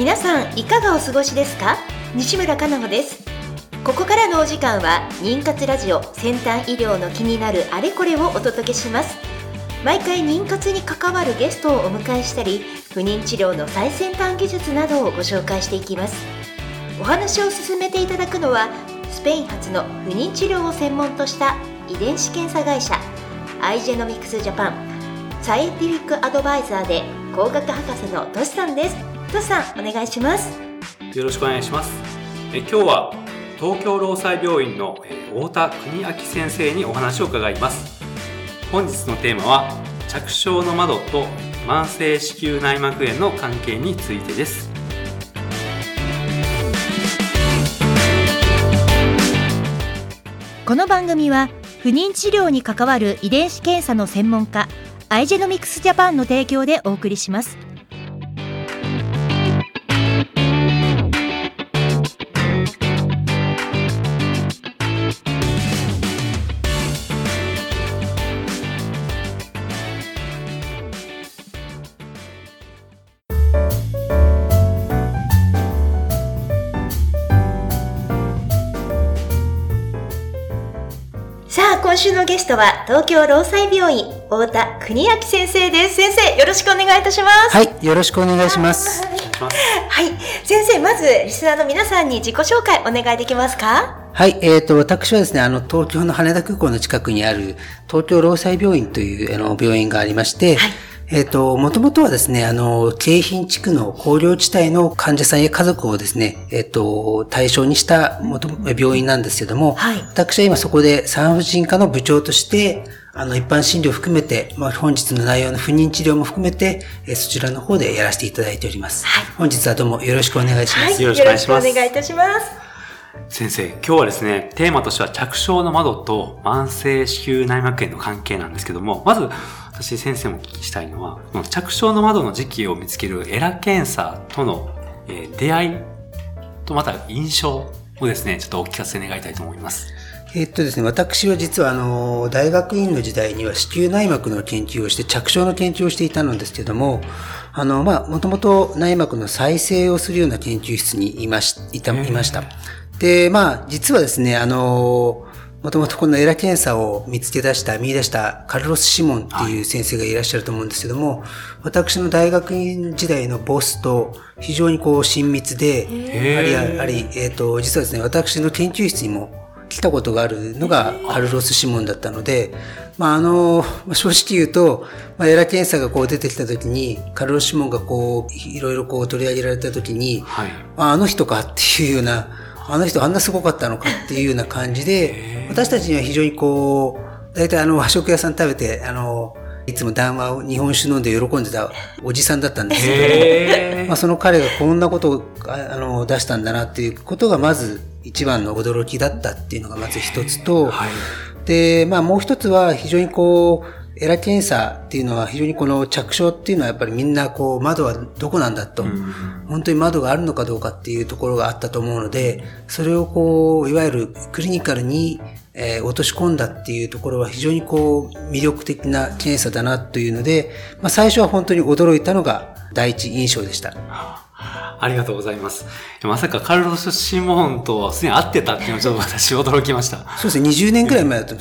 皆さんいかがお過ごしですか？西村かなほです。ここからのお時間は妊活ラジオ、先端医療の気になるあれこれをお届けします。毎回妊活に関わるゲストをお迎えしたり、不妊治療の最先端技術などをご紹介していきます。お話を進めていただくのは、スペイン発の不妊治療を専門とした遺伝子検査会社アイジェノミクスジャパンサイエンティフィックアドバイザーで工学博士のトシさんです。トシさん、お願いします。 よろしくお願いします。今日は東京労災病院の太田邦明先生にお話を伺います。本日のテーマは着床の窓と慢性子宮内膜炎の関係についてです。 この番組は不妊治療に関わる遺伝子検査の専門家アイジェノミクスジャパンの提供でお送りします。さあ、今週のゲストは東京労災病院太田邦明先生です。先生、よろしくお願いいたします。 はい、よろしくお願いします。 はい、先生、まずリスナーの皆さんに自己紹介お願いできますか？ はい、私はですね、東京の羽田空港の近くにある東京労災病院という病院がありまして、はい、もともとはですね、京浜地区の丘陵地帯の患者さんや家族をですね、対象にした病院なんですけども、はい、私は今そこで産婦人科の部長として、一般診療を含めて、本日の内容の不妊治療も含めて、そちらの方でやらせていただいております。はい、本日はどうもよろしくお願いします。 はい、よろしくお願いいたします。 先生、今日はですね、テーマとしては着床の窓と慢性子宮内膜炎の関係なんですけども、まず、私先生もお聞きしたいのは、この着床の窓の時期を見つけるエラ検査との、出会いとまた印象をですね、ちょっとお聞かせ願いたいと思います。 ですね、私は実は大学院の時代には子宮内膜の研究をして着床の研究をしていたのですけども、もともと内膜の再生をするような研究室にいました。で、実はですね、もともとこのエラ検査を見出したカルロス・シモンっていう先生がいらっしゃると思うんですけども、私の大学院時代のボスと非常に親密で、実はですね、私の研究室にも来たことがあるのがカルロス・シモンだったので、正直言うと、エラ検査が出てきた時に、カルロス・シモンがいろいろ取り上げられた時に、はい、あの人かっていうような、あの人あんなすごかったのかっていうような感じで、私たちには非常に大体和食屋さん食べて、いつも談話を日本酒飲んで喜んでたおじさんだったんですけど、その彼がこんなことを出したんだなっていうことがまず一番の驚きだったっていうのがまず一つと、はい、で、もう一つは非常にエラ検査っていうのは非常に着床っていうのはやっぱりみんな窓はどこなんだと、本当に窓があるのかどうかっていうところがあったと思うので、それをいわゆるクリニカルに落とし込んだっていうところは非常に魅力的な検査だなというので、最初は本当に驚いたのが第一印象でした。 ありがとうございます。まさかカルロス・シモンとすでに会ってたっていうのはちょっと私驚きました。 そうですね、20年くらい前だったんです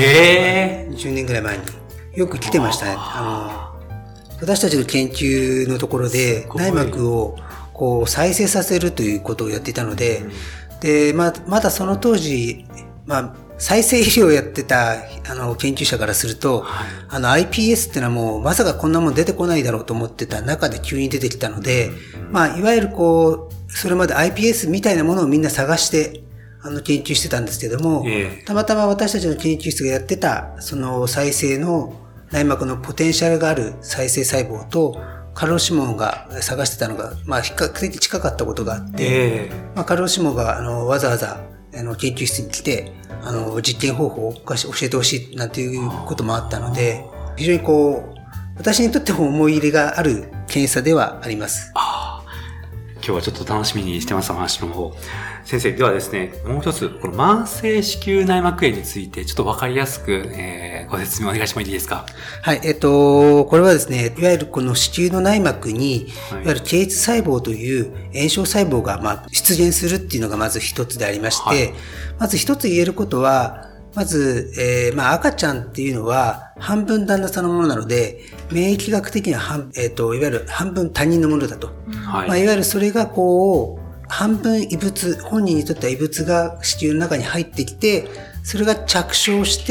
。20年くらい前に。よく来てましたね。私たちの研究のところで内膜を再生させるということをやっていたので、で、まだその当時、再生医療をやってた研究者からすると、iPS ってのはもうまさかこんなもん出てこないだろうと思ってた中で急に出てきたので、いわゆるそれまで iPS みたいなものをみんな探して研究してたんですけども、たまたま私たちの研究室がやってたその再生の内膜のポテンシャルがある再生細胞とカルロス・シモンが探してたのが比較的近かったことがあって、カルロス・シモンがわざわざ研究室に来て実験方法を教えてほしいなんていうこともあったので、非常に私にとっても思い入れがある検査ではあります。 今日はちょっと楽しみにしてます、話の方。 先生、ではですね、もう一つ、この慢性子宮内膜炎について、ちょっとわかりやすく、ご説明お願いしてもいいですか？ はい、これはですね、いわゆるこの子宮の内膜に、いわゆる経質細胞という炎症細胞が、出現するっていうのがまず一つでありまして、まず一つ言えることは、まず、赤ちゃんっていうのは半分旦那さんのものなので、免疫学的にはいわゆる半分他人のものだと。いわゆるそれが半分異物、本人にとっては異物が子宮の中に入ってきて、それが着床して、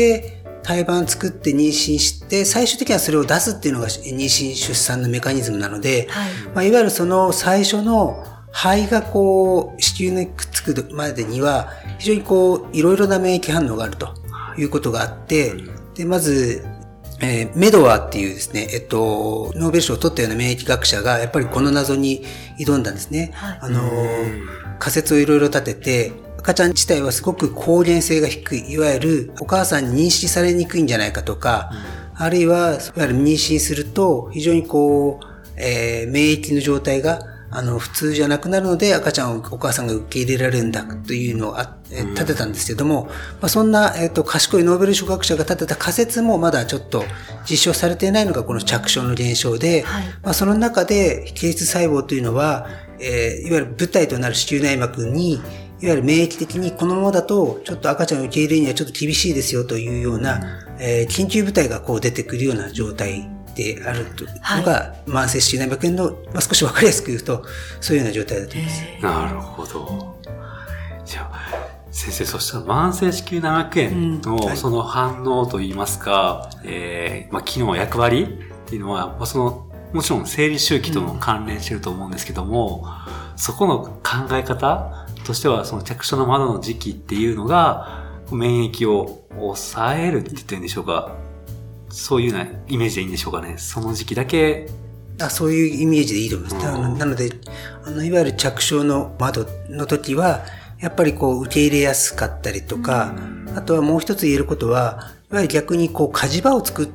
胎盤作って妊娠して、最終的にはそれを出すっていうのが妊娠出産のメカニズムなので、いわゆるその最初の肺が子宮にくっつくまでには、非常にいろいろな免疫反応があるということがあって、で、まず、メドワーっていうですね、ノーベル賞を取ったような免疫学者が、やっぱりこの謎に挑んだんですね。仮説をいろいろ立てて、赤ちゃん自体はすごく抗原性が低い、いわゆるお母さんに認識されにくいんじゃないかとか、あるいは、いわゆる妊娠すると、非常に免疫の状態が、普通じゃなくなるので赤ちゃんをお母さんが受け入れられるんだというのを立てたんですけども、そんな、賢いノーベル賞学者が立てた仮説もまだちょっと実証されていないのがこの着床の現象で、その中で経質細胞というのは、いわゆる舞台となる子宮内膜に、いわゆる免疫的にこのままだとちょっと赤ちゃんを受け入れるにはちょっと厳しいですよというような、緊急部隊が出てくるような状態であるというのが、慢性子宮内膜炎の、少しわかりやすく言うと、そういうような状態だと思います。 なるほど。じゃあ、先生、そしたら慢性子宮内膜炎のその反応といいますか、機能役割っていうのは、もちろん生理周期とも関連していると思うんですけども、そこの考え方としては、その着床の窓の時期っていうのが、免疫を抑えるって言ってるんでしょうか？そういうようなイメージでいいんでしょうかね。その時期だけ。 そういうイメージでいいと思います。なので、いわゆる着床の窓の時は、やっぱり受け入れやすかったりとか、あとはもう一つ言えることは、いわゆる逆に火事場を作って、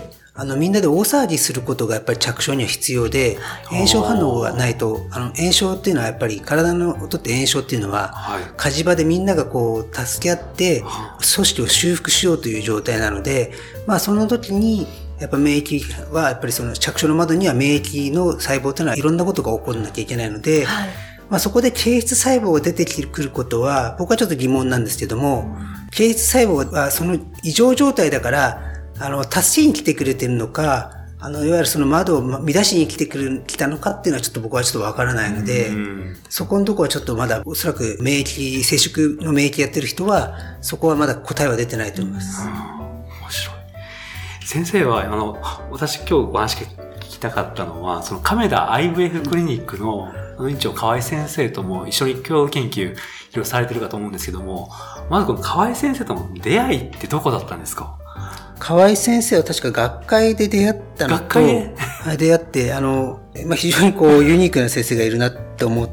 みんなで大騒ぎすることがやっぱり着床には必要で、炎症反応がないと、炎症っていうのはやっぱり体のとって炎症っていうのは、火事場でみんなが助け合って、組織を修復しようという状態なので、その時に、やっぱ免疫は、やっぱりその着床の窓には免疫の細胞というのはいろんなことが起こらなきゃいけないので、そこで経質細胞が出てくることは、僕はちょっと疑問なんですけども、経質細胞はその異常状態だから、助けに来てくれてるのか、いわゆるその窓を乱しに来たのかっていうのはちょっと僕はちょっとわからないので、そこのところはちょっとまだおそらく接触の免疫やってる人は、そこはまだ答えは出てないと思います。 面白い。先生は、私今日お話聞きたかったのは、その亀田 IVF クリニックの院長河合先生とも一緒に共同研究いろいろされてるかと思うんですけども、まずこの河合先生との出会いってどこだったんですか？ 河合先生は確か学会で出会ったのと、出会って、非常にユニークな先生がいるなと思って、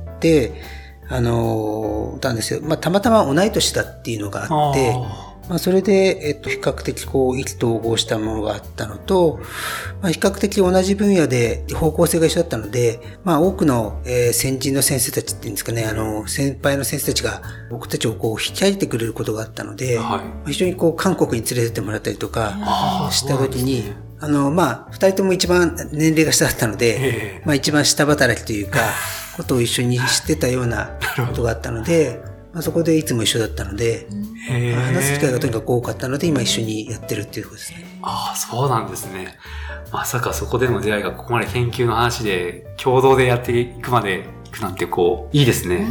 たんですよ。たまたま同い年だっていうのがあって、それで、比較的意気投合したものがあったのと、比較的同じ分野で方向性が一緒だったので、多くの、先人の先生たちっていうんですかね、先輩の先生たちが僕たちを引き上げてくれることがあったので、非常に韓国に連れてってもらったりとかしたときに、二人とも一番年齢が下だったので、一番下働きというか、ことを一緒にしてたようなことがあったので、そこでいつも一緒だったので、話す機会がとにかく多かったので、今一緒にやってるっていうことですね。 そうなんですね。まさかそこでの出会いがここまで研究の話で、共同でやっていくまでいくなんていいですね。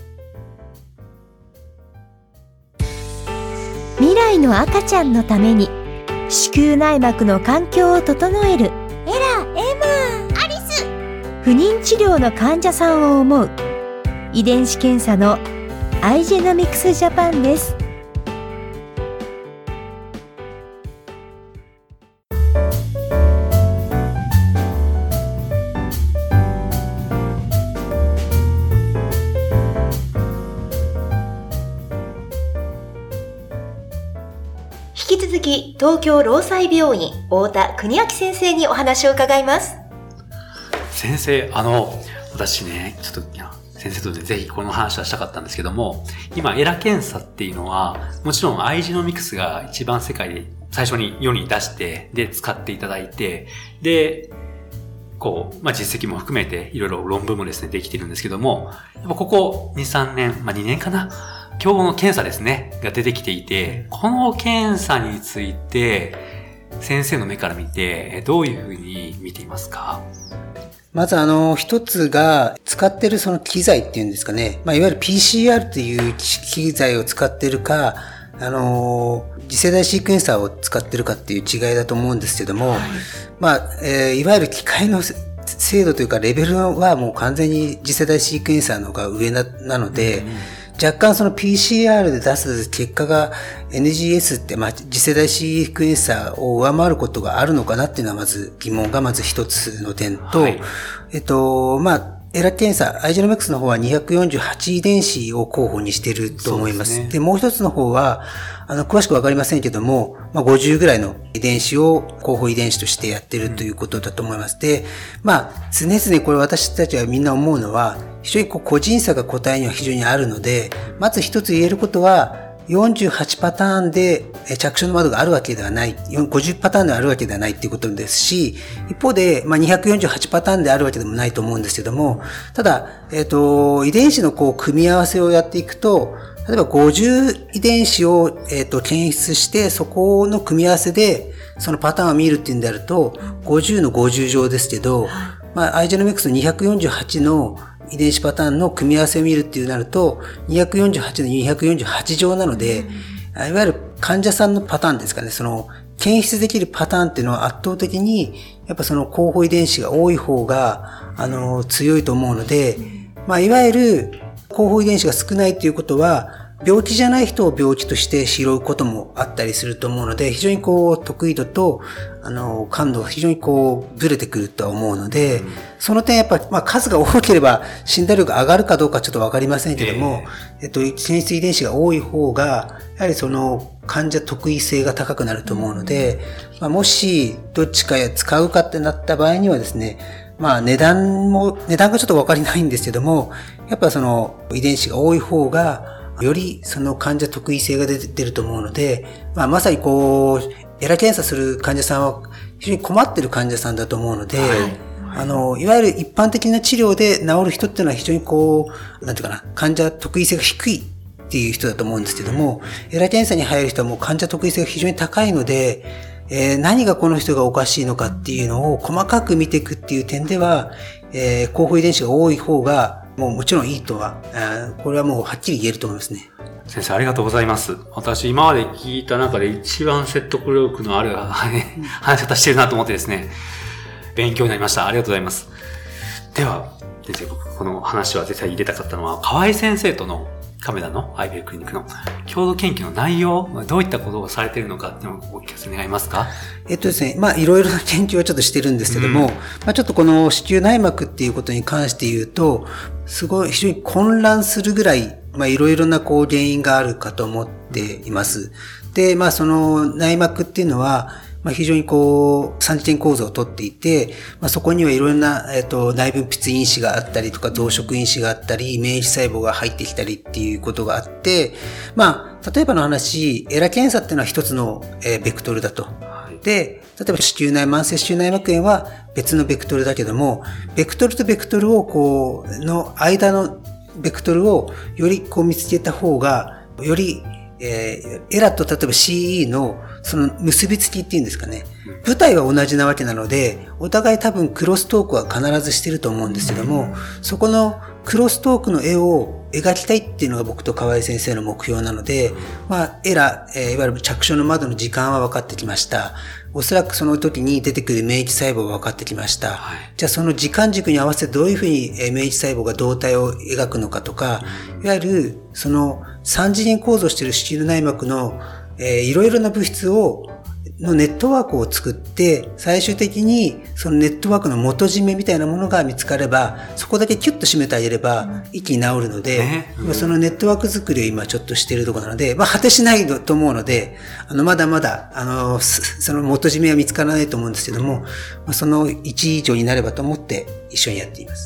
未来の赤ちゃんのために、子宮内膜の環境を整える。エラ、エマ、アリス。不妊治療の患者さんを思う。遺伝子検査のアイジェノミクスジャパンです。引き続き東京労災病院太田邦明先生にお話を伺います。 先生、私ね、ちょっと先生とでぜひこの話はしたかったんですけども、今エラ検査っていうのは、もちろんアイジノミクスが一番世界で最初に世に出して、で、使っていただいて、で、実績も含めて、いろいろ論文もですね、できてるんですけども、やっぱここ2、3年、2年かな、競合の検査ですね、が出てきていて、この検査について、先生の目から見て、どういうふうに見ていますか？ まず一つが、使ってるその機材っていうんですかね。いわゆる PCR っていう機材を使ってるか、次世代シークエンサーを使ってるかっていう違いだと思うんですけども、いわゆる機械の精度というかレベルはもう完全に次世代シークエンサーの方が上なので、若干その PCR で出す結果が NGS って、次世代シークエンサーを上回ることがあるのかなっていうのはまず疑問がまず一つの点と、エラ検査、アイジノミクスの方は248遺伝子を候補にしていると思います。で、もう一つの方は、詳しくわかりませんけども、50ぐらいの遺伝子を候補遺伝子としてやっているということだと思います。で、常々これ私たちはみんな思うのは、非常に個人差が答えには非常にあるので、まず一つ言えることは、48パターンで着床の窓があるわけではない、50パターンであるわけではないっていうことですし、一方で、248パターンであるわけでもないと思うんですけども、ただ、遺伝子の組み合わせをやっていくと、例えば50遺伝子を、検出して、そこの組み合わせで、そのパターンを見るっていうんであると、50の50乗ですけど、アイジェノミクスの248の遺伝子パターンの組み合わせを見るっていうなると、248の248乗なので、いわゆる患者さんのパターンですかね、その、検出できるパターンっていうのは圧倒的に、やっぱその候補遺伝子が多い方が、強いと思うので、いわゆる候補遺伝子が少ないっていうことは、病気じゃない人を病気として拾うこともあったりすると思うので、非常に得意度と、感度が非常にずれてくるとは思うので、その点やっぱ、数が多ければ診断力が上がるかどうかちょっとわかりませんけども、検出遺伝子が多い方が、やはりその患者特異性が高くなると思うので、もしどっちか使うかってなった場合にはですね、値段がちょっとわかりないんですけども、やっぱその遺伝子が多い方が、よりその患者特異性が出ると思うので、まさにエラ検査する患者さんは非常に困ってる患者さんだと思うので、いわゆる一般的な治療で治る人っていうのは非常に患者特異性が低いっていう人だと思うんですけども、エラ検査に入る人はもう患者特異性が非常に高いので、何がこの人がおかしいのかっていうのを細かく見ていくっていう点では、候補遺伝子が多い方がもちろんいいとは、これはもうはっきり言えると思いますね。 先生ありがとうございます。私今まで聞いた中で一番説得力のある話し方してるなと思ってですね、勉強になりました。ありがとうございます。では、先生、この話は絶対入れたかったのは、河合先生との亀田の IVF クリニックの共同研究の内容、どういったことをされているのかっていうのをお聞かせ願いますか？ ですね、いろいろな研究はちょっとしてるんですけども、ちょっとこの子宮内膜っていうことに関して言うと、非常に混乱するぐらい、いろいろな原因があるかと思っています。で、その内膜っていうのは、非常に三次元構造をとっていて、そこにはいろんな、内分泌因子があったりとか、増殖因子があったり、免疫細胞が入ってきたりっていうことがあって、例えばの話、エラ検査っていうのは一つの、ベクトルだと。で、例えば慢性子宮内膜炎は別のベクトルだけども、ベクトルとベクトルをの間のベクトルをより見つけた方が、より、エラと例えば CE のその結びつきっていうんですかね。舞台は同じなわけなので、お互い多分クロストークは必ずしてると思うんですけども、そこのクロストークの絵を描きたいっていうのが僕と河合先生の目標なので、エラ、いわゆる着床の窓の時間は分かってきました。おそらくその時に出てくる免疫細胞は分かってきました。じゃあその時間軸に合わせてどういうふうに免疫細胞が動態を描くのかとか、いわゆるその三次元構造している子宮内膜のいろいろな物質のネットワークを作って、最終的にそのネットワークの元締めみたいなものが見つかれば、そこだけキュッと締めてあげれば一気に治るので、そのネットワーク作りを今ちょっとしているところなので、果てしないと思うので、まだまだ、その元締めは見つからないと思うんですけども、その1以上になればと思って一緒にやっています。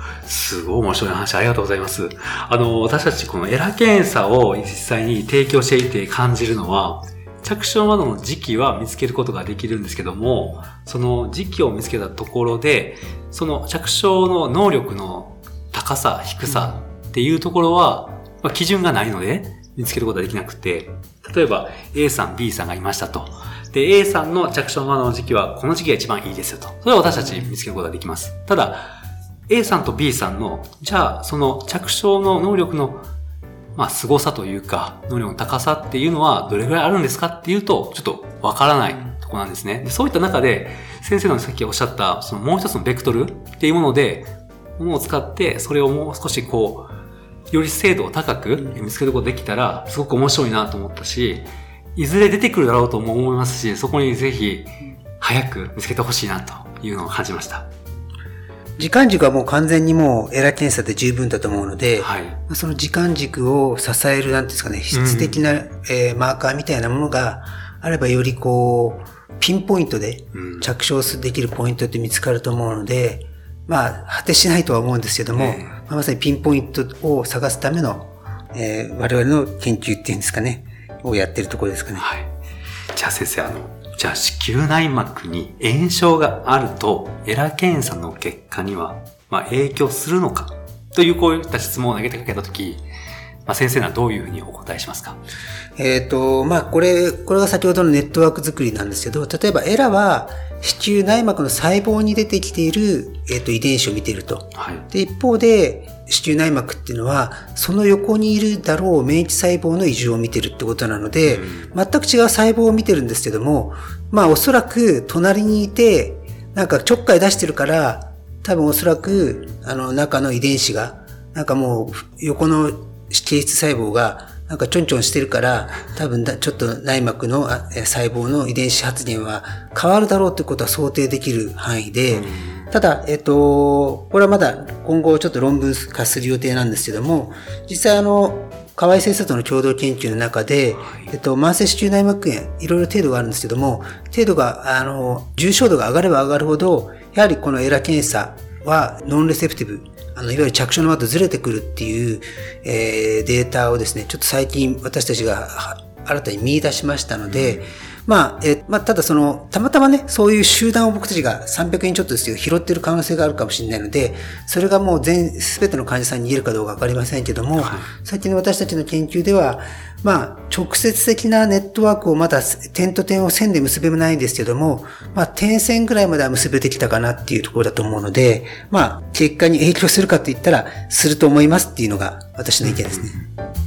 すごい面白い話ありがとうございます。私たちこのエラ検査を実際に提供していて感じるのは、着床窓の時期は見つけることができるんですけども、その時期を見つけたところで、その着床の能力の高さ、低さっていうところは、基準がないので見つけることができなくて、例えば A さん、B さんがいましたと。で、A さんの着床窓の時期はこの時期が一番いいですよと。それは私たち見つけることができます。ただ、A さんと B さんの、じゃあその着床の能力の凄さというか、能力の高さっていうのはどれぐらいあるんですかっていうと、ちょっとわからないところなんですね。でそういった中で、先生のさっきおっしゃった、そのもう一つのベクトルっていうもので、ものを使って、それをもう少しより精度を高く見つけることができたら、すごく面白いなと思ったし、いずれ出てくるだろうとも思いますし、そこにぜひ、早く見つけてほしいなというのを感じました。 時間軸はもう完全にもうエラ検査で十分だと思うので、 はい、 その時間軸を支えるなんていうんですかね、質的な、マーカーみたいなものがあればよりピンポイントで着床できるポイントって見つかると思うので、果てしないとは思うんですけども、まさにピンポイントを探すための、我々の研究っていうんですかね、をやってるところですかね。 はい。じゃあ先生、じゃあ子宮内膜に炎症があると、エラ検査の結果には、影響するのかというこういった質問を投げてかけたとき、先生はどういうふうにお答えしますか？ これが先ほどのネットワーク作りなんですけど、例えばエラは子宮内膜の細胞に出てきている、遺伝子を見ていると。 はい、 で、一方で、子宮内膜っていうのは、その横にいるだろう免疫細胞の異常を見てるってことなので、全く違う細胞を見てるんですけども、おそらく隣にいて、ちょっかい出してるから、多分おそらく、中の遺伝子が、もう、横の形質細胞が、ちょんちょんしてるから、多分ちょっと内膜の細胞の遺伝子発現は変わるだろうってことは想定できる範囲で、ただ、これはまだ今後ちょっと論文化する予定なんですけども、実際河合先生との共同研究の中で、慢性子宮内膜炎、いろいろ程度があるんですけども、程度が、重症度が上がれば上がるほど、やはりこのエラ検査はノンレセプティブ、いわゆる着床の窓ずれてくるっていう、データをですね、ちょっと最近私たちが新たに見出しましたので、ただたまたまね、そういう集団を僕たちが300人ちょっとですけど拾っている可能性があるかもしれないので、それがもう全ての患者さんに言えるかどうかわかりませんけども、最近の私たちの研究では、直接的なネットワークをまだ点と点を線で結べないんですけども、点線ぐらいまでは結べてきたかなっていうところだと思うので、結果に影響するかと言ったら、すると思いますっていうのが私の意見ですね。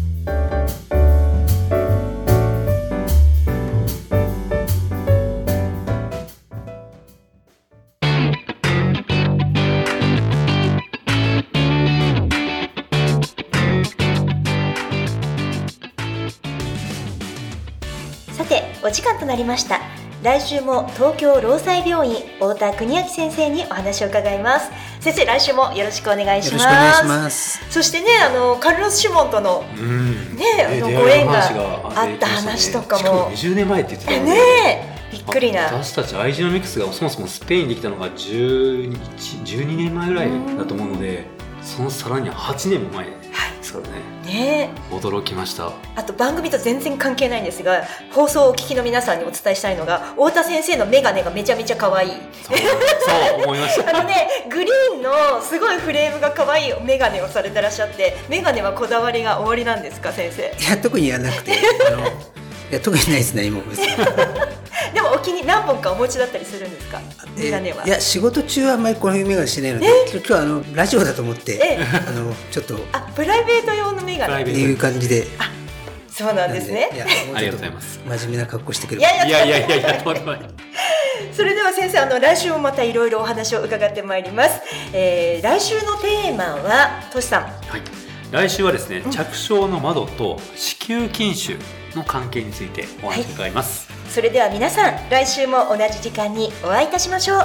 お時間となりました。来週も東京労災病院太田邦明先生にお話を伺います。先生、来週もよろしくお願いします。 よろしくお願いします。 そしてね、カルロス・シュモンとの、ご縁があった話とかも、 しかも20年前って言ってたので、 びっくりな。 私たちアイジノミクスがそもそもスペインにできたのが12年前ぐらいだと思うので、そのさらに8年も前ですからね。驚きました。 あと番組と全然関係ないんですが、放送をお聞きの皆さんにお伝えしたいのが、太田先生のメガネがめちゃめちゃ可愛い。 そう思いました。 グリーンのすごいフレームが可愛いメガネをされてらっしゃって、メガネはこだわりがおありなんですか、先生？ いや、特にやらなくて、特にないですね、今でもお気に何本かお持ちだったりするんですか、メガネは？ いや、仕事中はあんまりこういうメガネしてないので、今日はラジオだと思って、ちょっとプライベート用のメガネっていう感じで。 そうなんですね。 ありがとうございます。 真面目な格好してくれば。 いやそれでは先生、来週もまたいろいろお話を伺ってまいります。来週のテーマはトシさん。はい。 来週はですね、着床の窓と子宮筋腫の関係についてお話を伺います。 それでは皆さん、来週も同じ時間にお会いいたしましょう。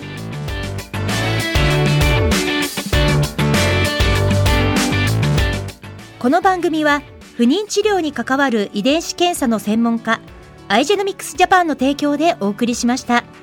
この番組は不妊治療に関わる遺伝子検査の専門家アイジェノミクスジャパンの提供でお送りしました。